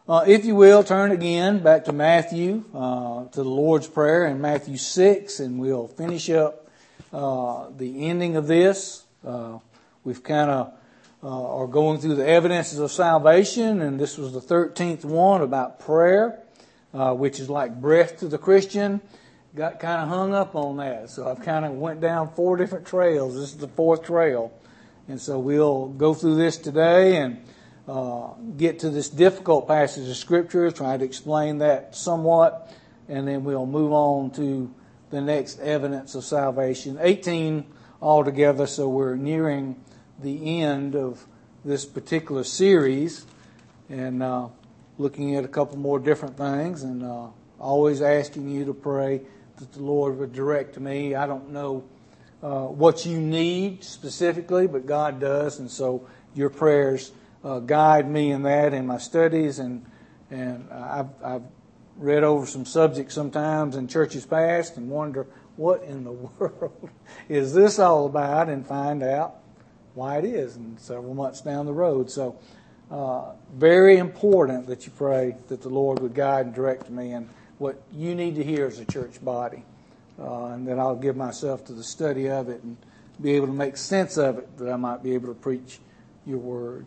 If you will, turn again back to Matthew, to the Lord's Prayer in Matthew 6, and we'll finish up the ending of this. We've kind of are going through the evidences of salvation, and this was the 13th one about prayer, which is like breath to the Christian. Got kind of hung up on that, so I've kind of went down 4 different trails. This is the 4th trail, and so we'll go through this today and get to this difficult passage of Scripture, try to explain that somewhat, and then we'll move on to the next evidence of salvation. 18 altogether, so we're nearing the end of this particular series, and looking at a couple more different things, and always asking you to pray that the Lord would direct me. I don't know what you need specifically, but God does, and so your prayers guide me in that in my studies, and I've read over some subjects sometimes in churches past and wonder what in the world is this all about, and find out why it is, and several months down the road. So very important that you pray that the Lord would guide and direct me in what you need to hear as a church body, and that I'll give myself to the study of it and be able to make sense of it, that I might be able to preach your word.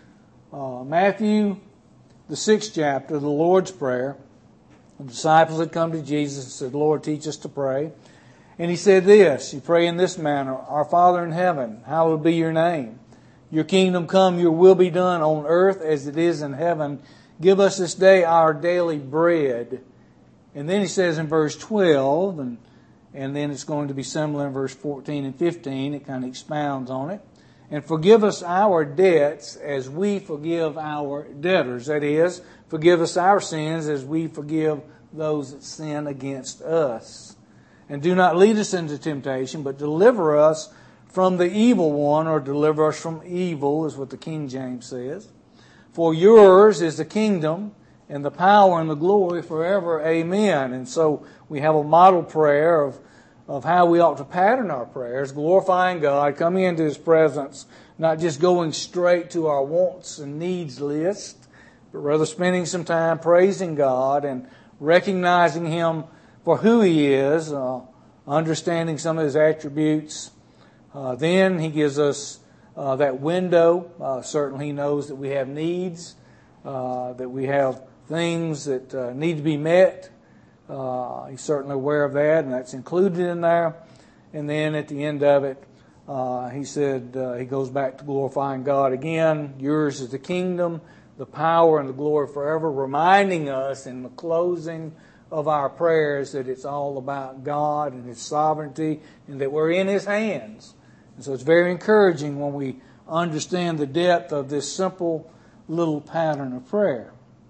Matthew, the 6th chapter, the Lord's Prayer. The disciples had come to Jesus and said, "Lord, teach us to pray." And he said this, you pray in this manner: "Our Father in heaven, hallowed be your name. Your kingdom come, your will be done on earth as it is in heaven. Give us this day our daily bread." And then he says in verse 12, and then it's going to be similar in verse 14 and 15. It kind of expounds on it. "And forgive us our debts as we forgive our debtors." That is, forgive us our sins as we forgive those that sin against us. "And do not lead us into temptation, but deliver us from the evil one," or deliver us from evil is what the King James says. "For yours is the kingdom and the power and the glory forever. Amen." And so we have a model prayer of how we ought to pattern our prayers, glorifying God, coming into His presence, not just going straight to our wants and needs list, but rather spending some time praising God and recognizing Him for who He is, understanding some of His attributes. Then He gives us that window. Certainly He knows that we have needs, that we have things that need to be met. He's certainly aware of that, and that's included in there. And then at the end of it, he said, he goes back to glorifying God again. Yours is the kingdom, the power, and the glory forever, reminding us in the closing of our prayers that it's all about God and His sovereignty, and that we're in His hands. And so it's very encouraging when we understand the depth of this simple little pattern of prayer.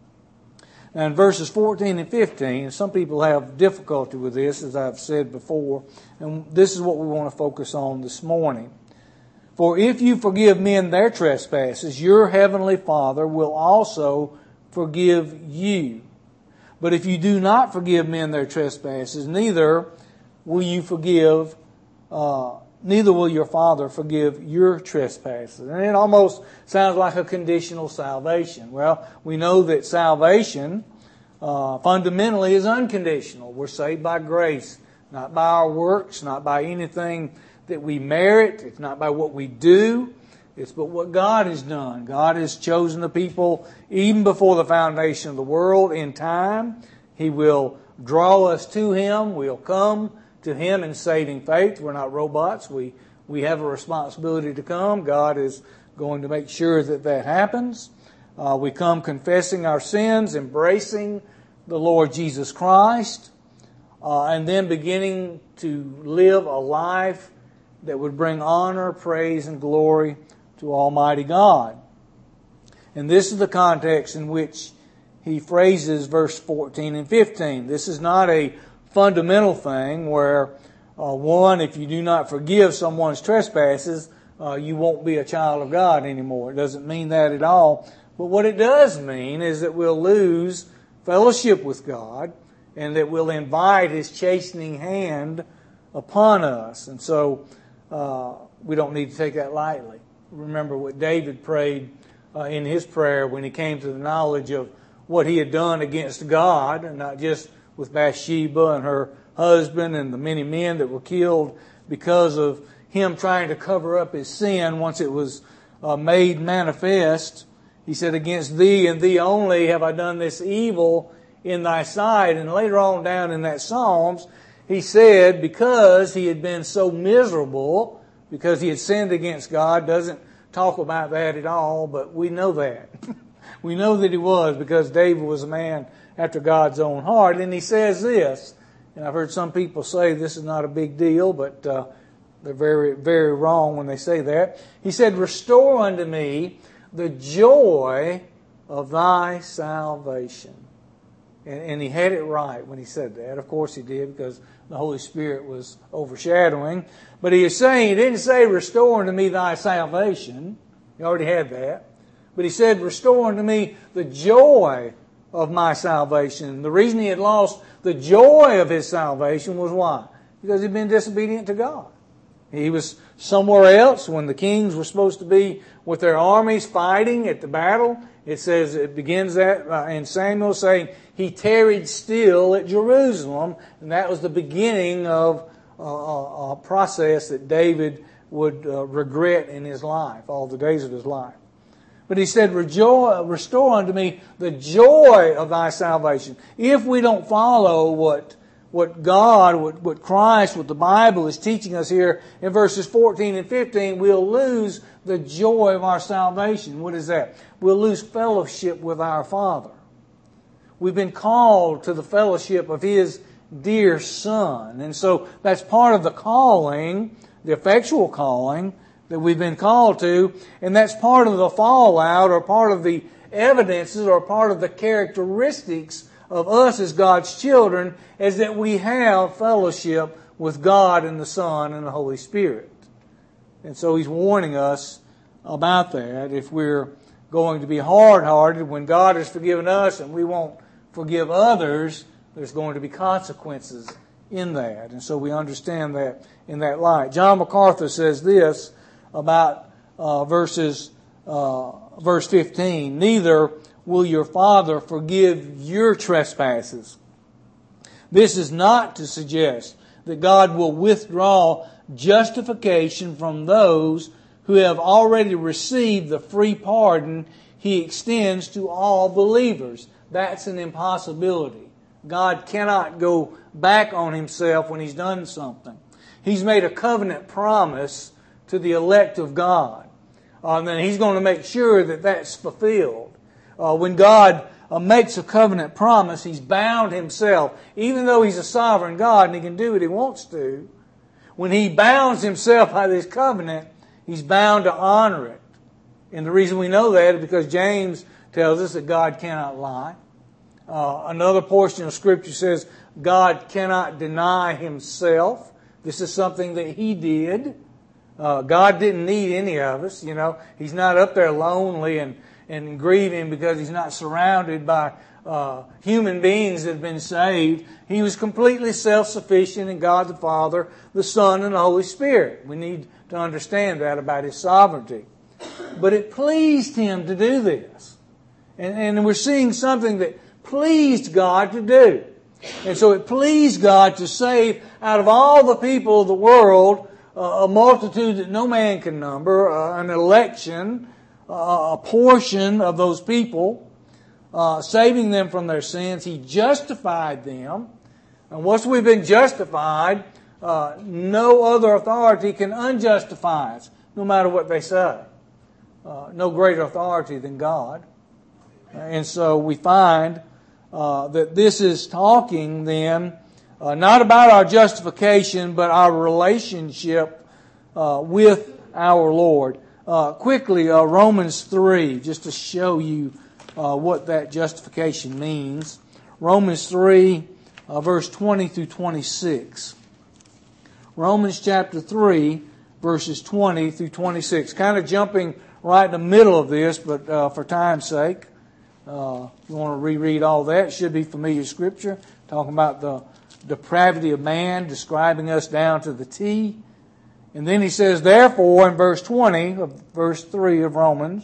Now in verses 14 and 15, some people have difficulty with this, as I've said before, and this is what we want to focus on this morning. "For if you forgive men their trespasses, your heavenly Father will also forgive you. But if you do not forgive men their trespasses, neither will your Father forgive your trespasses." And it almost sounds like a conditional salvation. Well, we know that salvation fundamentally is unconditional. We're saved by grace, not by our works, not by anything that we merit. It's not by what we do. It's but what God has done. God has chosen the people even before the foundation of the world. In time, He will draw us to Him. We'll come to Him in saving faith. We're not robots. We have a responsibility to come. God is going to make sure that that happens. We come confessing our sins, embracing the Lord Jesus Christ, and then beginning to live a life that would bring honor, praise, and glory to Almighty God. And this is the context in which he phrases verse 14 and 15. This is not a fundamental thing where, one, if you do not forgive someone's trespasses, you won't be a child of God anymore. It doesn't mean that at all. But what it does mean is that we'll lose fellowship with God, and that we'll invite His chastening hand upon us. And so we don't need to take that lightly. Remember what David prayed in his prayer when he came to the knowledge of what he had done against God, and not just with Bathsheba and her husband and the many men that were killed because of him trying to cover up his sin once it was made manifest. He said, against thee and thee only have I done this evil in thy sight. And later on down in that Psalms, he said, because he had been so miserable, because he had sinned against God, doesn't talk about that at all, but we know that. We know that he was, because David was a man after God's own heart. And he says this, and I've heard some people say this is not a big deal, but they're very, very wrong when they say that. He said, restore unto me the joy of thy salvation. And he had it right when he said that. Of course he did, because the Holy Spirit was overshadowing. But he is saying, he didn't say, restore unto me thy salvation. He already had that. But he said, restore unto me the joy of my salvation. The reason he had lost the joy of his salvation was why? Because he'd been disobedient to God. He was somewhere else when the kings were supposed to be with their armies fighting at the battle. It says, it begins that in Samuel saying, he tarried still at Jerusalem. And that was the beginning of a process that David would regret in his life, all the days of his life. But he said, restore unto me the joy of thy salvation. If we don't follow what God, what Christ, what the Bible is teaching us here in verses 14 and 15, we'll lose the joy of our salvation. What is that? We'll lose fellowship with our Father. We've been called to the fellowship of His dear Son. And so that's part of the calling, the effectual calling that we've been called to. And that's part of the fallout, or part of the evidences, or part of the characteristics of us as God's children, is that we have fellowship with God and the Son and the Holy Spirit. And so He's warning us about that. If we're going to be hard-hearted when God has forgiven us and we won't forgive others, there's going to be consequences in that. And so we understand that in that light. John MacArthur says this about verse 15. Neither will your Father forgive your trespasses. This is not to suggest that God will withdraw justification from those who have already received the free pardon He extends to all believers. That's an impossibility. God cannot go back on Himself when He's done something. He's made a covenant promise to the elect of God. And then He's going to make sure that that's fulfilled. When God makes a covenant promise, He's bound Himself. Even though He's a sovereign God and He can do what He wants to, when He bounds Himself by this covenant, He's bound to honor it. And the reason we know that is because James tells us that God cannot lie. Another portion of Scripture says God cannot deny Himself. This is something that He did. God didn't need any of us. You know, He's not up there lonely and grieving because He's not surrounded by human beings that have been saved. He was completely self-sufficient in God the Father, the Son, and the Holy Spirit. We need to understand that about His sovereignty. But it pleased Him to do this. And we're seeing something that pleased God to do. And so it pleased God to save out of all the people of the world a multitude that no man can number, an election, a portion of those people, saving them from their sins. He justified them. And once we've been justified, no other authority can unjustify us, no matter what they say. No greater authority than God. And so we find that this is talking then not about our justification, but our relationship with our Lord. Quickly, Romans 3, just to show you what that justification means. Romans 3, verse 20 through 26. Romans chapter 3, verses 20 through 26. Kind of jumping right in the middle of this, but for time's sake, you want to reread all that. It should be familiar Scripture, talking about the depravity of man, describing us down to the T. And then he says, therefore, in verse 20 of verse 3 of Romans,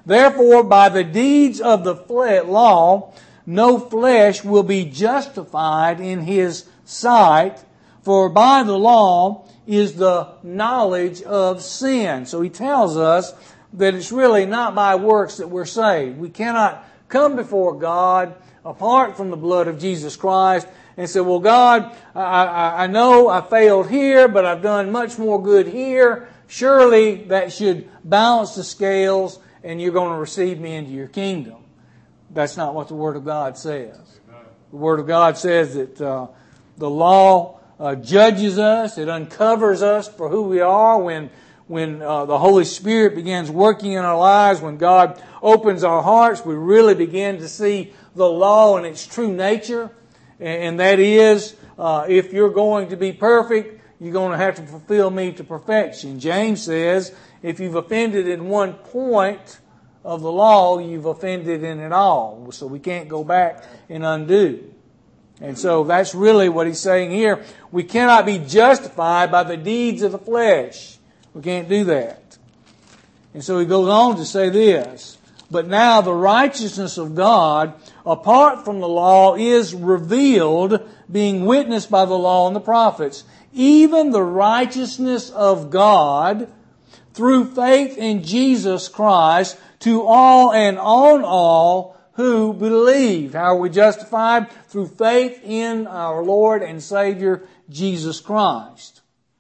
Therefore, by the deeds of the law, no flesh will be justified in his sight, for by the law is the knowledge of sin. So he tells us that it's really not by works that we're saved. We cannot come before God apart from the blood of Jesus Christ and say, well, God, I know I failed here, but I've done much more good here. Surely that should balance the scales and you're going to receive me into your kingdom. That's not what the Word of God says. The Word of God says that the law judges us. It uncovers us for who we are when the Holy Spirit begins working in our lives. When God opens our hearts, we really begin to see the law in its true nature. And that is, if you're going to be perfect, you're going to have to fulfill me to perfection. James says, if you've offended in one point of the law, you've offended in it all. So we can't go back and undo. And so that's really what he's saying here. We cannot be justified by the deeds of the flesh. We can't do that. And so he goes on to say this, but now the righteousness of God, apart from the law, is revealed, being witnessed by the law and the prophets, even the righteousness of God through faith in Jesus Christ to all and on all who believe. How are we justified? Through faith in our Lord and Savior Jesus Christ.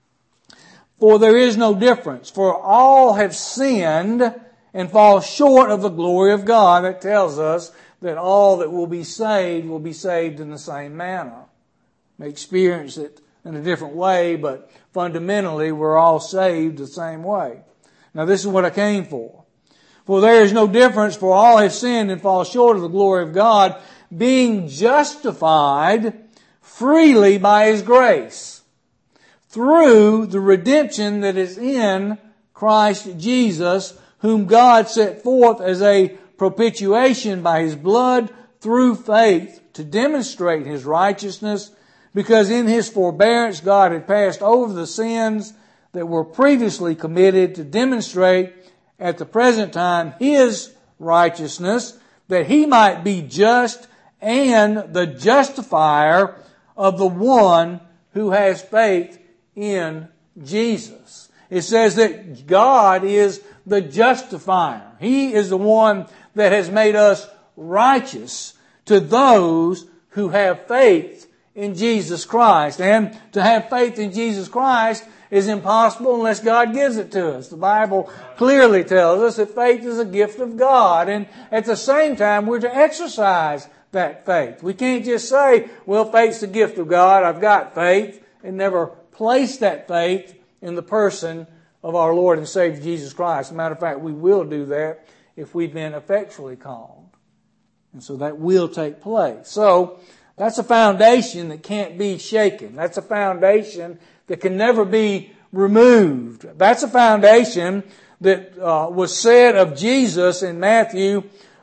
For there is no difference, for all have sinned and fall short of the glory of God. That tells us that all that will be saved in the same manner. May experience it in a different way, but fundamentally we're all saved the same way. Now this is what I came for. For there is no difference, for all have sinned and fall short of the glory of God, being justified freely by His grace, through the redemption that is in Christ Jesus, whom God set forth as a propitiation by His blood through faith to demonstrate His righteousness, because in His forbearance God had passed over the sins that were previously committed to demonstrate at the present time His righteousness, that He might be just and the justifier of the one who has faith in Jesus. It says that God is the justifier. He is the one that has made us righteous to those who have faith in Jesus Christ. And to have faith in Jesus Christ is impossible unless God gives it to us. The Bible clearly tells us that faith is a gift of God. And at the same time, we're to exercise that faith. We can't just say, well, faith's a gift of God, I've got faith, and never place that faith in the person of our Lord and Savior Jesus Christ. As a matter of fact, we will do that if we've been effectually called. And so that will take place. So that's a foundation that can't be shaken. That's a foundation that can never be removed. That's a foundation that was said of Jesus in Matthew,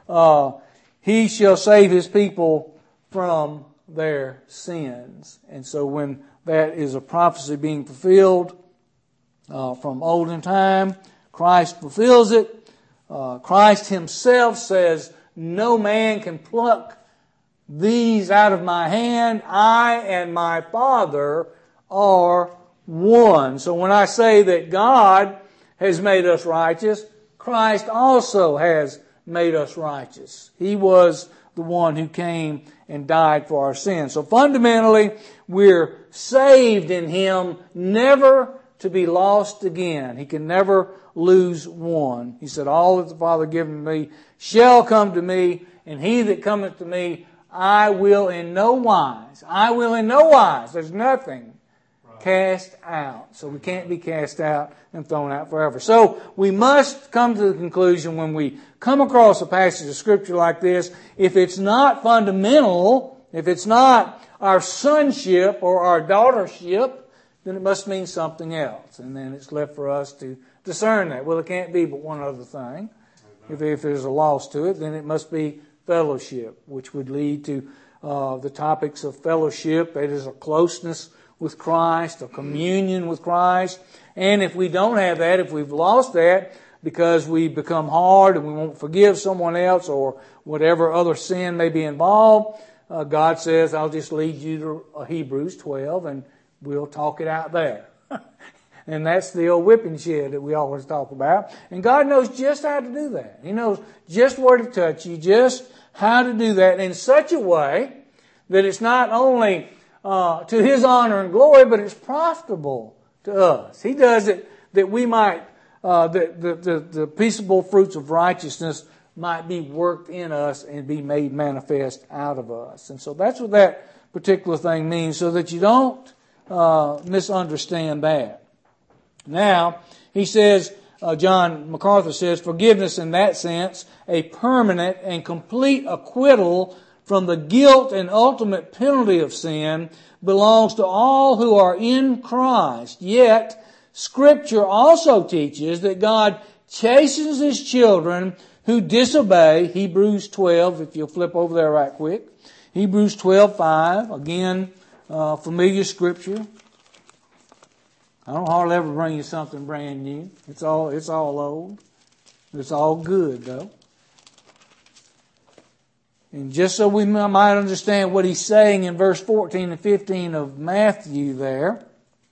He shall save His people from their sins. And so when that is a prophecy being fulfilled from olden time, Christ fulfills it. Christ Himself says, no man can pluck these out of my hand. I and my Father are one. So when I say that God has made us righteous, Christ also has made us righteous. He was the one who came and died for our sins. So fundamentally, we're saved in Him, never to be lost again. He can never lose one. He said, all that the Father given me shall come to me, and he that cometh to me, I will in no wise, there's nothing cast out. So we can't be cast out and thrown out forever. So we must come to the conclusion when we come across a passage of Scripture like this, if it's not fundamental, if it's not our sonship or our daughtership, then it must mean something else. And then it's left for us to discern that. Well, it can't be but one other thing. If there's a loss to it, then it must be fellowship, which would lead to the topics of fellowship. That is a closeness with Christ, a communion with Christ. And if we don't have that, if we've lost that, because we become hard and we won't forgive someone else or whatever other sin may be involved, God says, I'll just lead you to Hebrews 12 and we'll talk it out there. And that's the old whipping shed that we always talk about. And God knows just how to do that. He knows just where to touch you, just how to do that in such a way that it's not only to His honor and glory, but it's profitable to us. He does it that we might, the peaceable fruits of righteousness might be worked in us and be made manifest out of us. And so that's what that particular thing means, so that you don't misunderstand that. Now, he says, John MacArthur says, forgiveness in that sense, a permanent and complete acquittal from the guilt and ultimate penalty of sin, belongs to all who are in Christ. Yet, Scripture also teaches that God chastens His children who disobey. Hebrews 12, if you'll flip over there right quick. Hebrews 12:5, again, familiar Scripture. I don't hardly ever bring you something brand new. It's all old. It's all good, though. And just so we might understand what he's saying in verse 14 and 15 of Matthew there,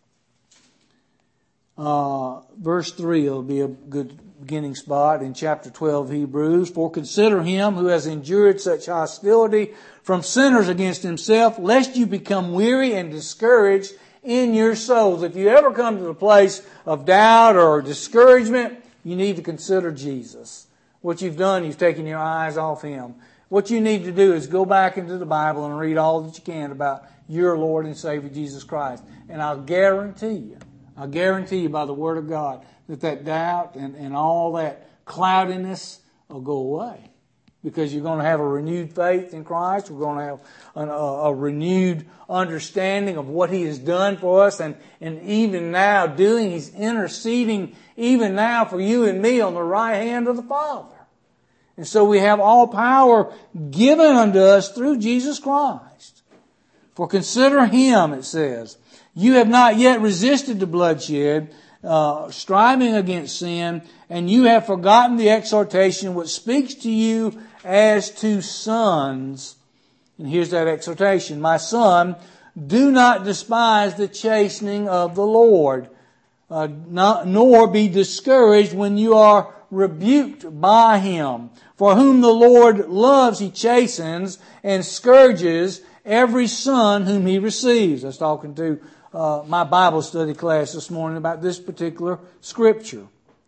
verse 3 will be a good beginning spot in chapter 12 Hebrews. For consider him who has endured such hostility from sinners against himself, lest you become weary and discouraged in your souls. If you ever come to the place of doubt or discouragement, you need to consider Jesus. What you've done, you've taken your eyes off Him. What you need to do is go back into the Bible and read all that you can about your Lord and Savior Jesus Christ. And I'll guarantee you by the Word of God that doubt and all that cloudiness will go away. Because you're going to have a renewed faith in Christ. We're going to have a renewed understanding of what He has done for us. And even now He's interceding even now for you and me on the right hand of the Father. And so we have all power given unto us through Jesus Christ. For consider Him, it says, you have not yet resisted the bloodshed, striving against sin, and you have forgotten the exhortation which speaks to you as to sons. And here's that exhortation. My son, do not despise the chastening of the Lord, nor be discouraged when you are rebuked by Him. For whom the Lord loves, He chastens and scourges every son whom He receives. I was talking to my Bible study class this morning about this particular scripture.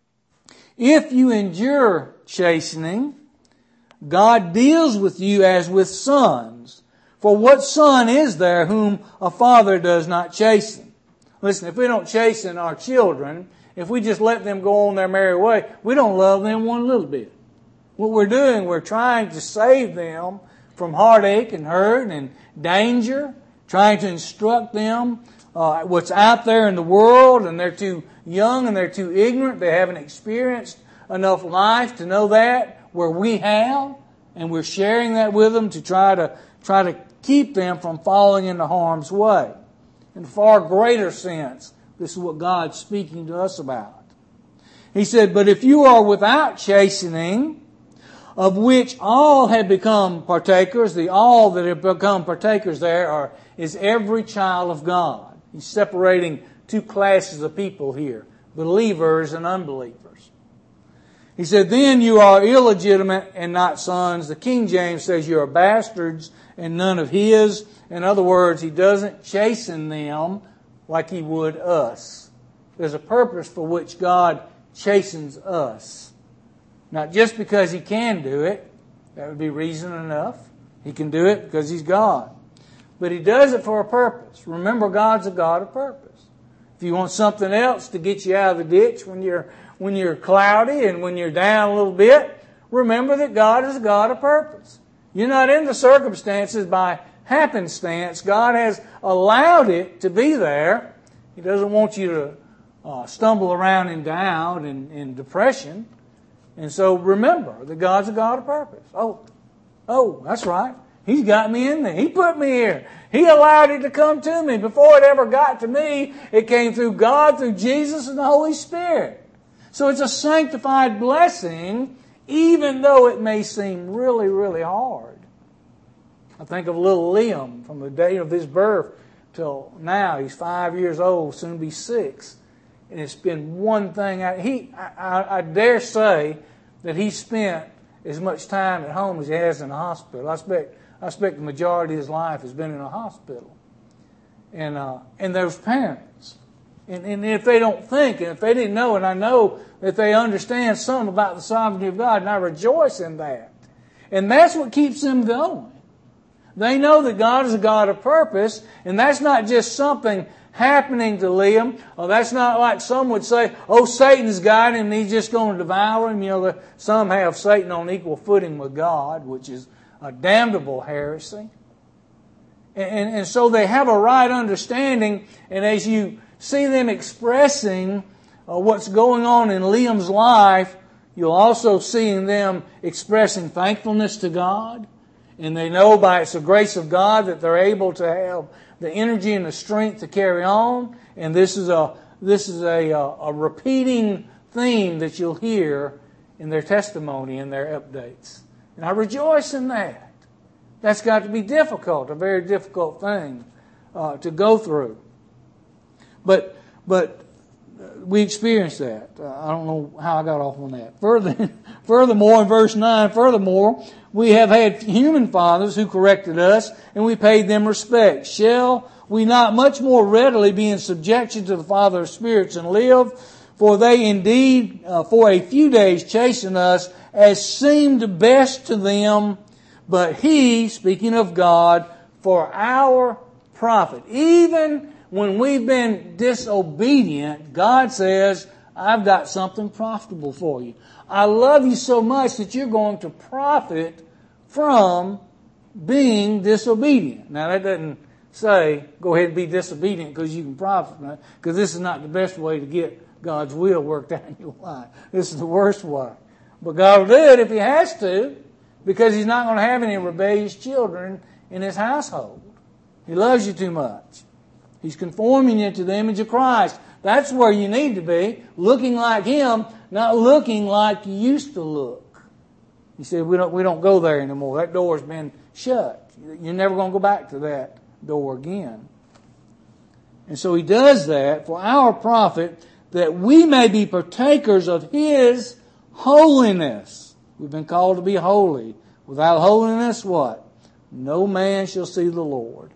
If you endure chastening, God deals with you as with sons. For what son is there whom a father does not chasten? Listen, if we don't chasten our children, if we just let them go on their merry way, we don't love them one little bit. What we're doing, we're trying to save them from heartache and hurt and danger, trying to instruct them what's out there in the world, and they're too young and they're too ignorant. They haven't experienced enough life to know that, where we have, and we're sharing that with them to try to keep them from falling into harm's way. In a far greater sense, this is what God's speaking to us about. He said, but if you are without chastening, of which all have become partakers, the all that have become partakers there is every child of God. He's separating two classes of people here, believers and unbelievers. He said, then you are illegitimate and not sons. The King James says you are bastards and none of His. In other words, He doesn't chasten them like He would us. There's a purpose for which God chastens us. Not just because He can do it. That would be reason enough. He can do it because He's God. But He does it for a purpose. Remember, God's a God of purpose. If you want something else to get you out of the ditch when you're cloudy and when you're down a little bit, remember that God is a God of purpose. You're not in the circumstances by happenstance. God has allowed it to be there. He doesn't want you to stumble around in doubt and in depression. And so remember that God's a God of purpose. Oh, that's right. He's got me in there. He put me here. He allowed it to come to me. Before it ever got to me, it came through God, through Jesus, and the Holy Spirit. So it's a sanctified blessing, even though it may seem really, really hard. I think of little Liam from the day of his birth till now. He's 5 years old, soon to be 6. And it's been one thing. I dare say that he spent as much time at home as he has in the hospital. I expect the majority of his life has been in a hospital. And those parents. And if they don't think, and if they didn't know, and I know that they understand something about the sovereignty of God, and I rejoice in that. And that's what keeps them going. They know that God is a God of purpose, and that's not just something happening to Liam. Or that's not like some would say, oh, Satan's got him and he's just going to devour him. You know, some have Satan on equal footing with God, which is a damnable heresy. And so they have a right understanding, and as you see them expressing what's going on in Liam's life, you'll also see them expressing thankfulness to God. And they know by it's the grace of God that they're able to have the energy and the strength to carry on. And this is a repeating theme that you'll hear in their testimony and their updates. And I rejoice in that. That's got to be difficult, a very difficult thing to go through. But we experienced that. I don't know how I got off on that. Furthermore, in verse 9, furthermore, we have had human fathers who corrected us, and we paid them respect. Shall we not much more readily be in subjection to the Father of spirits and live? For they indeed for a few days chasten us as seemed best to them, but He, speaking of God, for our profit. Even when we've been disobedient, God says, I've got something profitable for you. I love you so much that you're going to profit from being disobedient. Now that doesn't say, go ahead and be disobedient because you can profit from it, because this is not the best way to get God's will worked out in your life. This is the worst way. But God will do it if He has to, because He's not going to have any rebellious children in His household. He loves you too much. He's conforming you to the image of Christ. That's where you need to be, looking like Him, not looking like you used to look. He said, we don't go there anymore. That door's been shut. You're never going to go back to that door again. And so He does that for our profit, that we may be partakers of His holiness. We've been called to be holy. Without holiness, what? No man shall see the Lord.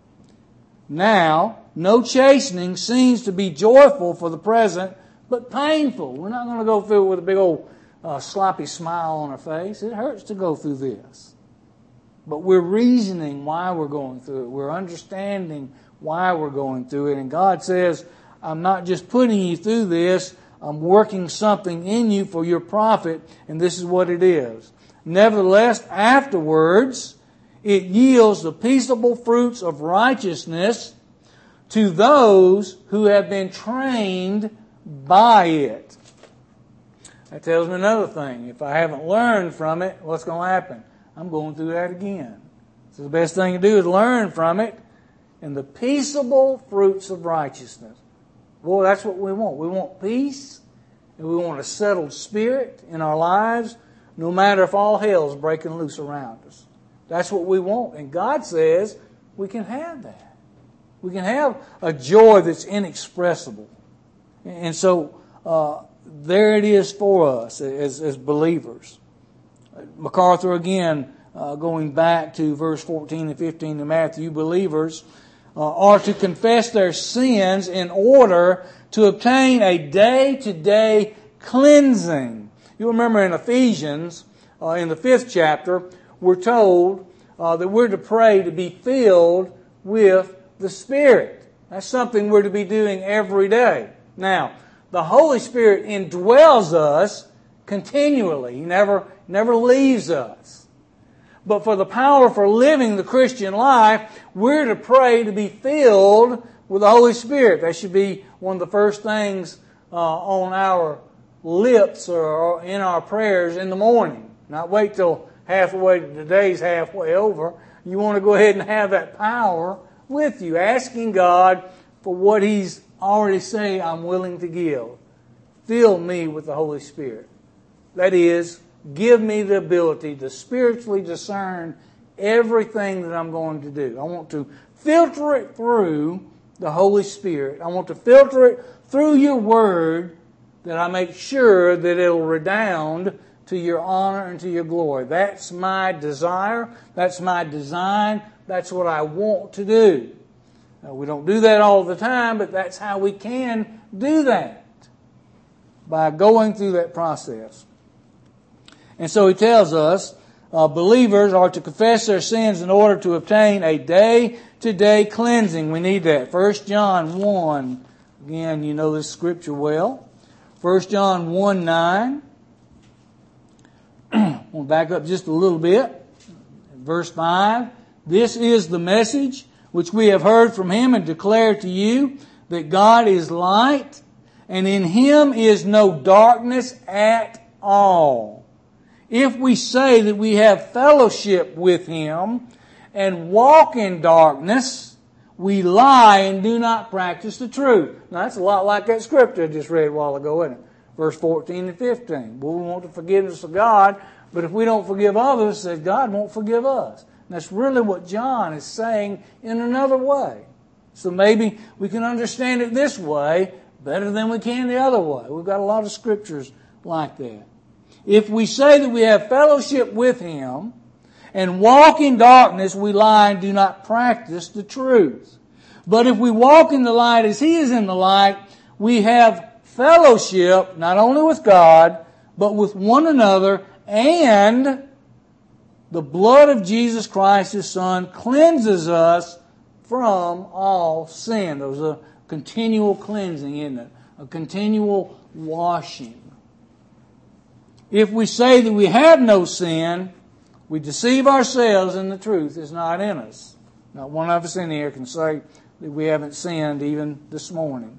Now, no chastening seems to be joyful for the present, but painful. We're not going to go through it with a big old sloppy smile on our face. It hurts to go through this. But we're reasoning why we're going through it. We're understanding why we're going through it. And God says, I'm not just putting you through this, I'm working something in you for your profit, and this is what it is. Nevertheless, afterwards, it yields the peaceable fruits of righteousness to those who have been trained by it. That tells me another thing. If I haven't learned from it, what's going to happen? I'm going through that again. So the best thing to do is learn from it. And the peaceable fruits of righteousness. Boy, that's what we want. We want peace. And we want a settled spirit in our lives, no matter if all hell's breaking loose around us. That's what we want. And God says we can have that. We can have a joy that's inexpressible. And so there it is for us as believers. MacArthur again, going back to verse 14 and 15 of Matthew, believers are to confess their sins in order to obtain a day-to-day cleansing. You remember in Ephesians, in the 5th chapter, we're told that we're to pray to be filled with the Spirit. That's something we're to be doing every day. Now, the Holy Spirit indwells us continually. He never leaves us. But for the power for living the Christian life, we're to pray to be filled with the Holy Spirit. That should be one of the first things on our lips or in our prayers in the morning. Not wait till the day's halfway over. You want to go ahead and have that power with you, asking God for what He's already said, I'm willing to give. fill me with the Holy Spirit. That is, give me the ability to spiritually discern everything that I'm going to do. I want to filter it through the Holy Spirit. I want to filter it through your Word, that I make sure that it'll redound to your honor and to your glory. That's my desire. That's my design. That's what I want to do. Now, we don't do that all the time, but that's how we can do that, by going through that process. And so he tells us believers are to confess their sins in order to obtain a day-to-day cleansing. We need that. 1 John 1. Again, you know this scripture well. 1 John 1:9. We'll back up just a little bit. Verse 5. This is the message which we have heard from Him and declare to you, that God is light, and in Him is no darkness at all. If we say that we have fellowship with Him and walk in darkness, we lie and do not practice the truth. Now that's a lot like that scripture I just read a while ago, isn't it? Verse 14 and 15. Well, we want the forgiveness of God, but if we don't forgive others, then God won't forgive us. And that's really what John is saying in another way. So maybe we can understand it this way better than we can the other way. We've got a lot of scriptures like that. If we say that we have fellowship with Him and walk in darkness, we lie and do not practice the truth. But if we walk in the light as He is in the light, we have fellowship not only with God, but with one another, and the blood of Jesus Christ, His Son, cleanses us from all sin. There's a continual cleansing, isn't it? A continual washing. If we say that we have no sin, we deceive ourselves and the truth is not in us. Not one of us in here can say that we haven't sinned even this morning.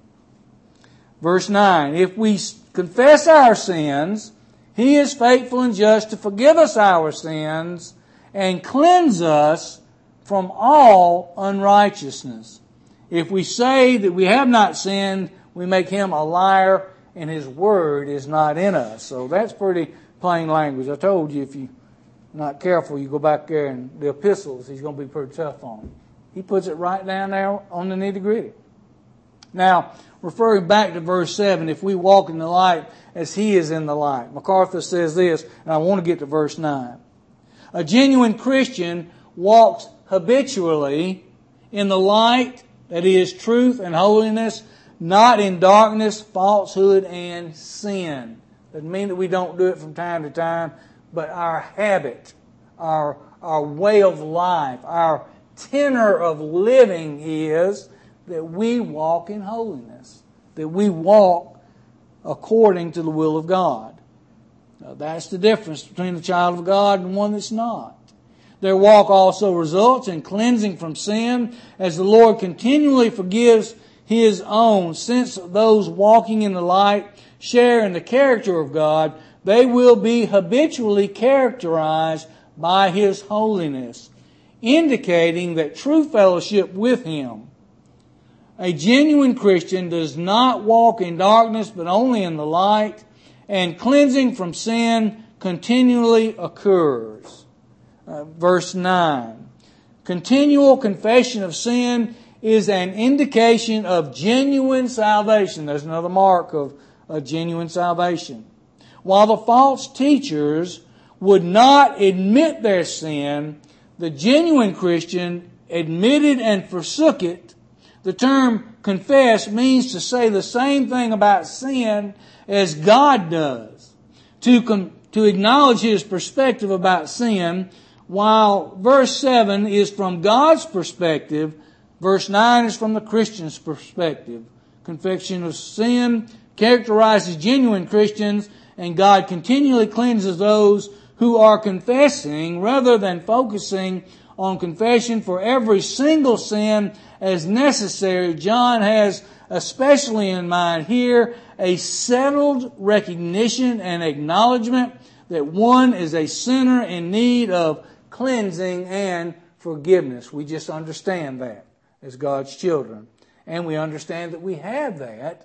Verse 9, if we confess our sins, He is faithful and just to forgive us our sins and cleanse us from all unrighteousness. If we say that we have not sinned, we make Him a liar, and His word is not in us. So that's pretty plain language. I told you if you're not careful, you go back there and the epistles, He's going to be pretty tough on them. He puts it right down there on the nitty-gritty. Now, referring back to verse 7, if we walk in the light as He is in the light. MacArthur says this, and I want to get to verse 9. A genuine Christian walks habitually in the light, that is, truth and holiness, not in darkness, falsehood, and sin. Doesn't mean that we don't do it from time to time, but our habit, our way of life, our tenor of living is that we walk in holiness, that we walk according to the will of God. Now, that's the difference between the child of God and one that's not. Their walk also results in cleansing from sin, as the Lord continually forgives His own. Since those walking in the light share in the character of God, they will be habitually characterized by His holiness, indicating that true fellowship with Him. A genuine Christian does not walk in darkness, but only in the light, and cleansing from sin continually occurs. Verse 9. Continual confession of sin is an indication of genuine salvation. There's another mark of a genuine salvation. While the false teachers would not admit their sin, the genuine Christian admitted and forsook it. The term confess means to say the same thing about sin as God does. To acknowledge His perspective about sin, while verse 7 is from God's perspective, verse 9 is from the Christian's perspective. Confession of sin characterizes genuine Christians, and God continually cleanses those who are confessing rather than focusing on confession for every single sin as necessary. John has especially in mind here a settled recognition and acknowledgement that one is a sinner in need of cleansing and forgiveness. We just understand that as God's children. And we understand that we have that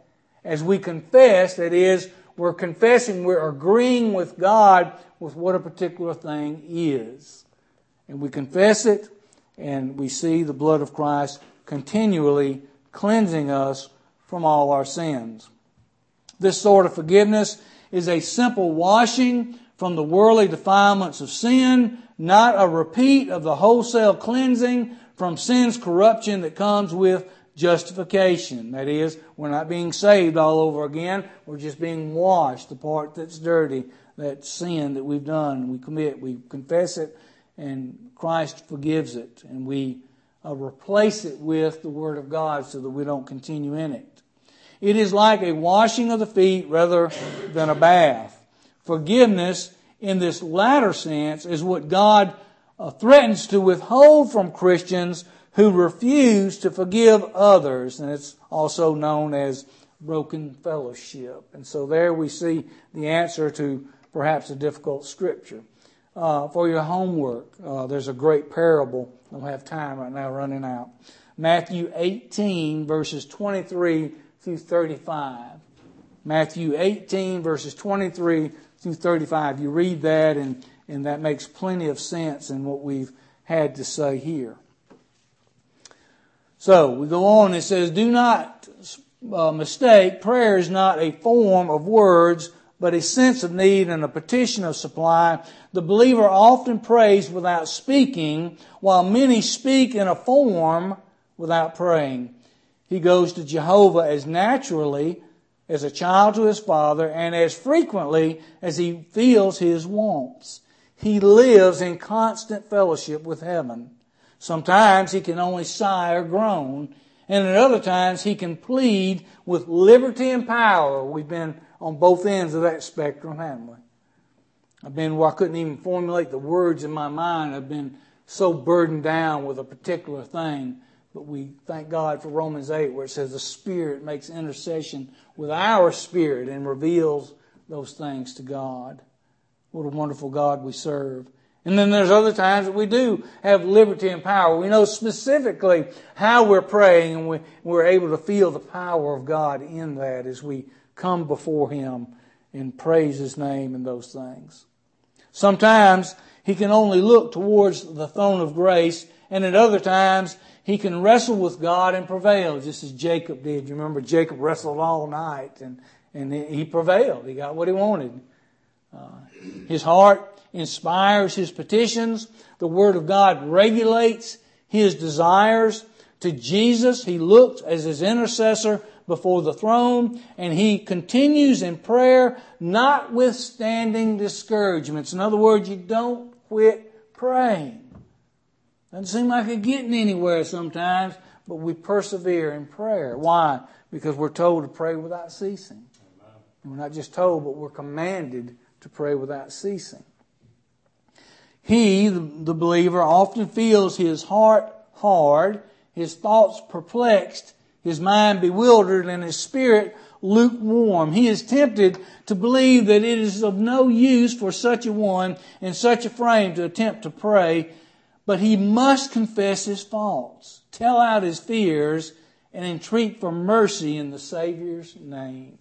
As we confess, that is, we're confessing, we're agreeing with God with what a particular thing is. And we confess it, and we see the blood of Christ continually cleansing us from all our sins. This sort of forgiveness is a simple washing from the worldly defilements of sin, not a repeat of the wholesale cleansing from sin's corruption that comes with justification. That is, we're not being saved all over again. We're just being washed. The part that's dirty, that sin that we've done, we commit, we confess it, and Christ forgives it. And we replace it with the Word of God so that we don't continue in it. It is like a washing of the feet rather than a bath. Forgiveness in this latter sense is what God threatens to withhold from Christians who refuse to forgive others. And it's also known as broken fellowship. And so there we see the answer to perhaps a difficult scripture. For your homework, there's a great parable. I don't have time right now, running out. Matthew 18, verses 23 through 35. Matthew 18, verses 23 through 35. You read that, and that makes plenty of sense in what we've had to say here. So we go on. It says, do not mistake, prayer is not a form of words, but a sense of need and a petition of supply. The believer often prays without speaking, while many speak in a form without praying. He goes to Jehovah as naturally as a child to his father, and as frequently as he feels his wants. He lives in constant fellowship with heaven. Sometimes he can only sigh or groan, and at other times he can plead with liberty and power. We've been on both ends of that spectrum, haven't we? I've been where I couldn't even formulate the words in my mind. I've been so burdened down with a particular thing. But we thank God for Romans 8, where it says the Spirit makes intercession with our spirit and reveals those things to God. What a wonderful God we serve. And then there's other times that we do have liberty and power. We know specifically how we're praying, and we're able to feel the power of God in that as we come before Him and praise His name and those things. Sometimes He can only look towards the throne of grace, and at other times He can wrestle with God and prevail, just as Jacob did. You remember Jacob wrestled all night, and he prevailed. He got what he wanted. His heart inspires his petitions. The Word of God regulates his desires. To Jesus, he looks as his intercessor before the throne, and he continues in prayer, notwithstanding discouragements. In other words, you don't quit praying. Doesn't seem like it's getting anywhere sometimes, but we persevere in prayer. Why? Because we're told to pray without ceasing. We're not just told, but we're commanded to pray without ceasing. He, the believer, often feels his heart hard, his thoughts perplexed, his mind bewildered, and his spirit lukewarm. He is tempted to believe that it is of no use for such a one in such a frame to attempt to pray, but he must confess his faults, tell out his fears, and entreat for mercy in the Savior's name.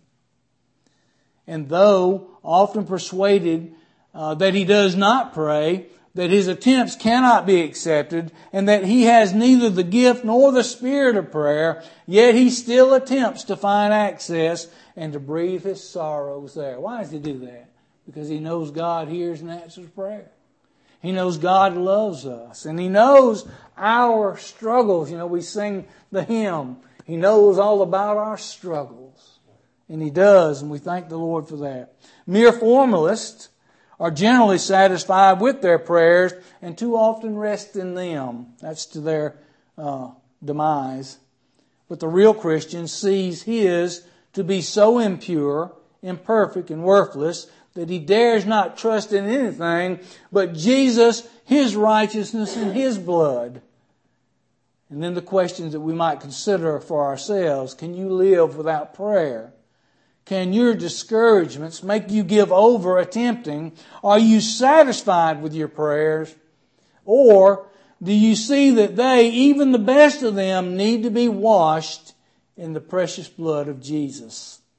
And though often persuaded that he does not pray, that his attempts cannot be accepted, and that he has neither the gift nor the spirit of prayer, yet he still attempts to find access and to breathe his sorrows there. Why does he do that? Because he knows God hears and answers prayer. He knows God loves us, and He knows our struggles. You know, we sing the hymn, He knows all about our struggles. And He does, and we thank the Lord for that. Mere formalists are generally satisfied with their prayers and too often rest in them. That's to their demise. But the real Christian sees his to be so impure, imperfect, and worthless that he dares not trust in anything but Jesus, His righteousness, and His blood. And then the questions that we might consider for ourselves. Can you live without prayer? Can your discouragements make you give over attempting? Are you satisfied with your prayers? Or do you see that they, even the best of them, need to be washed in the precious blood of Jesus?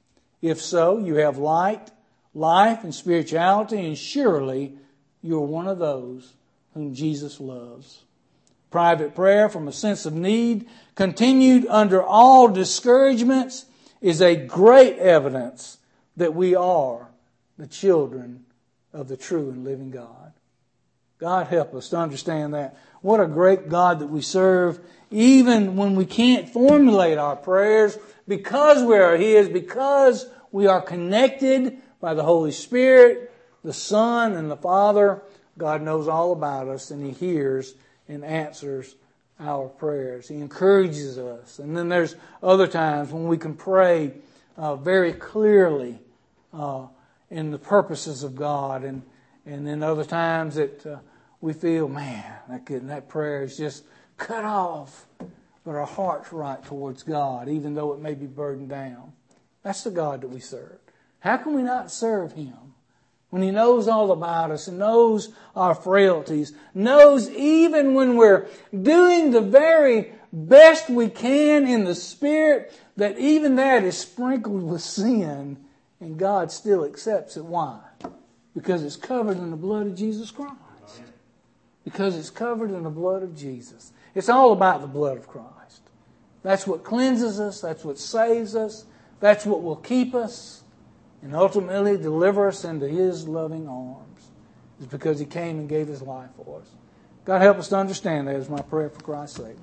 If so, you have light, life, and spirituality, and surely you're one of those whom Jesus loves. Private prayer from a sense of need, continued under all discouragements, is a great evidence that we are the children of the true and living God. God help us to understand that. What a great God that we serve, even when we can't formulate our prayers, because we are His, because we are connected by the Holy Spirit, the Son, and the Father. God knows all about us, and He hears and answers our prayers. He encourages us. And then there's other times when we can pray very clearly in the purposes of God, and then other times that we feel, man, that prayer is just cut off, but our heart's right towards God, even though it may be burdened down. That's the God that we serve. How can we not serve Him when He knows all about us and knows our frailties, knows even when we're doing the very best we can in the Spirit, that even that is sprinkled with sin, and God still accepts it. Why? Because it's covered in the blood of Jesus Christ. Because it's covered in the blood of Jesus. It's all about the blood of Christ. That's what cleanses us. That's what saves us. That's what will keep us and ultimately deliver us into His loving arms. It's because He came and gave His life for us. God help us to understand that is my prayer for Christ's sake.